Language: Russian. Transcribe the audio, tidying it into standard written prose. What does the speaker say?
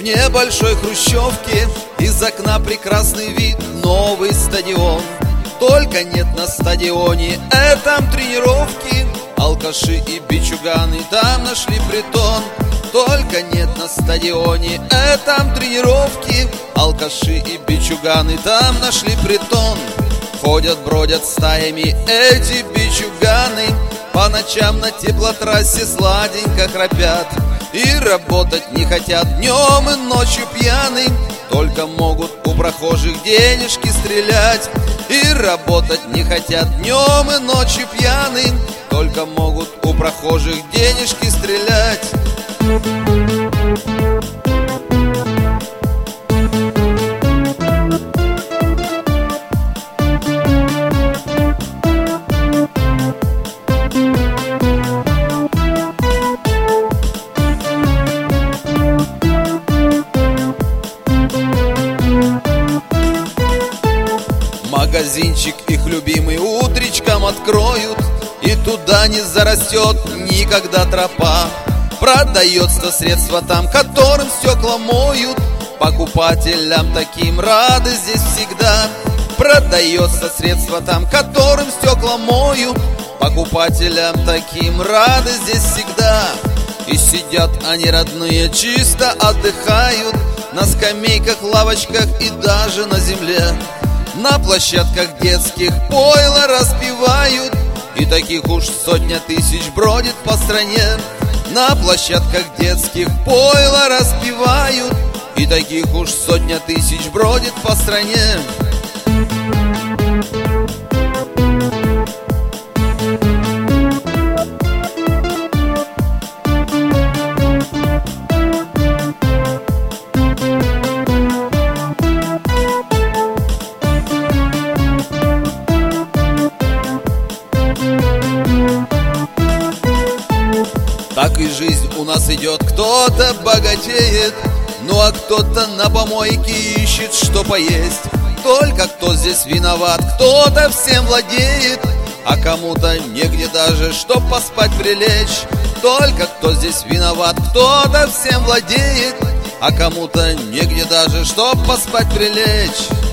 небольшой хрущевке из окна прекрасный вид, новый стадион. Только нет на стадионе этом тренировки, алкаши и бичуганы там нашли притон. Только нет на стадионе этом тренировки, алкаши и бичуганы там нашли притон. Ходят, бродят стаями эти бичуганы, по ночам на теплотрассе сладенько храпят. И работать не хотят днем и ночью пьяны, только могут у прохожих денежки стрелять. И работать не хотят днем и ночью пьяны, только могут у прохожих денежки стрелять. Магазинчик их любимый утречком откроют, и туда не зарастет никогда тропа. Продается средство там, которым стекла моют, покупателям таким рады здесь всегда. Продается средство там, которым стекла моют, покупателям таким рады здесь всегда. И сидят они родные, чисто отдыхают на скамейках, лавочках и даже на земле. На площадках детских пойло распевают, и таких уж сотня тысяч бродит по стране. На площадках детских пойло распевают, и таких уж сотня тысяч бродит по стране. Так и жизнь у нас идет, кто-то богатеет, ну а кто-то на помойке ищет, что поесть. Только кто здесь виноват, кто-то всем владеет, а кому-то негде даже, чтоб поспать прилечь. Только кто здесь виноват, кто-то всем владеет, а кому-то негде даже, чтоб поспать прилечь.